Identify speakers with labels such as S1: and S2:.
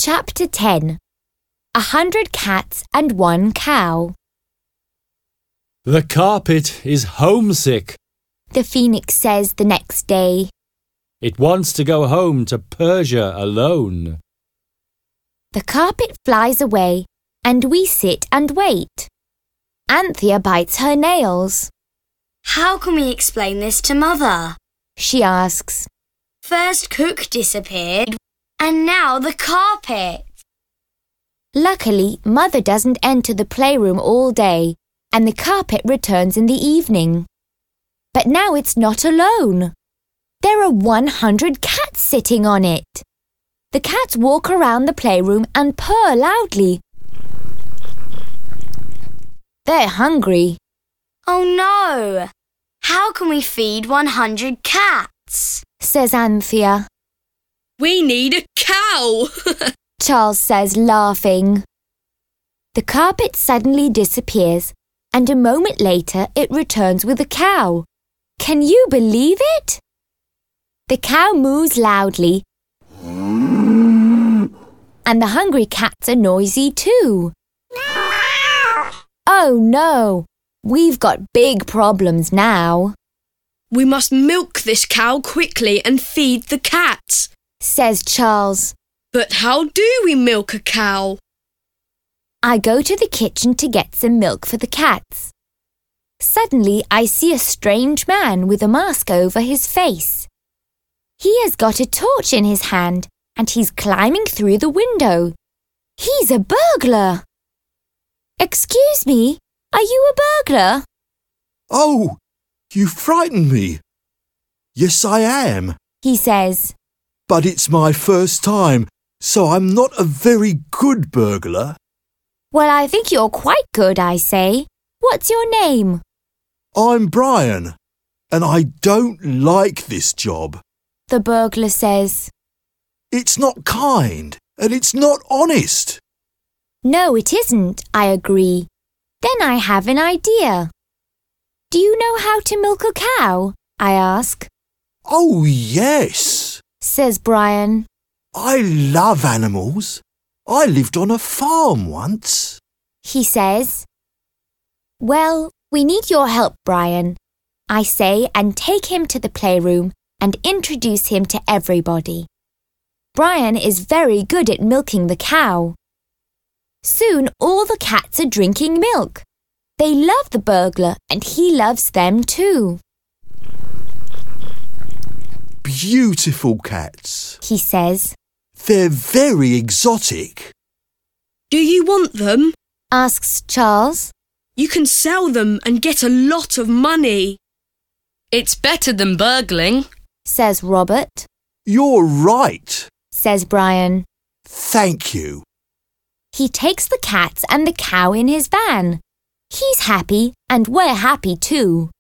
S1: Chapter 10. 100 Cats and 1 Cow.
S2: The carpet is homesick.
S1: The phoenix says the next day.
S2: It wants to go home to Persia alone.
S1: The carpet flies away and we sit and wait. Anthea bites her nails.
S3: How can we explain this to Mother?
S1: She asks.
S3: First Cook disappeared and now the carpet.
S1: Luckily, Mother doesn't enter the playroom all day and the carpet returns in the evening. But now it's not alone. There are 100 cats sitting on it. The cats walk around the playroom and purr loudly. They're hungry.
S3: Oh no! How can we feed 100 cats?
S1: Says Anthea.
S4: We need a cow!
S1: Charles says, laughing. The carpet suddenly disappears and a moment later it returns with a cow. Can you believe it? The cow moos loudly and the hungry cats are noisy too. Oh no, we've got big problems now.
S4: We must milk this cow quickly and feed the cats,
S1: says Charles.
S4: But how do we milk a cow?
S1: I go to the kitchen to get some milk for the cats. Suddenly I see a strange man with a mask over his face. He has got a torch in his hand and he's climbing through the window. He's a burglar. Excuse me, are you a burglar?
S5: Oh, you frightened me. Yes, I am,
S1: he says.
S5: But it's my first time, so I'm not a very good burglar.
S1: Well, I think you're quite good, I say. What's your name?
S5: I'm Brian, and I don't like this job.
S1: The burglar says.
S5: It's not kind, and it's not honest.
S1: No, it isn't, I agree. Then I have an idea. Do you know how to milk a cow? I ask.
S5: Oh, yes,
S1: says Brian.
S5: I love animals. I lived on a farm once,
S1: he says. Well, we need your help, Brian, I say, and take him to the playroom and introduce him to everybody. Brian is very good at milking the cow. Soon all the cats are drinking milk. They love the burglar and he loves them too.
S5: Beautiful cats,
S1: he says.
S5: They're very exotic.
S4: Do you want them?
S1: Asks Charles.
S4: You can sell them and get a lot of money. It's better than burgling,
S1: says Robert.
S5: You're right,
S1: says Brian.
S5: Thank you.
S1: He takes the cats and the cow in his van. He's happy and we're happy too.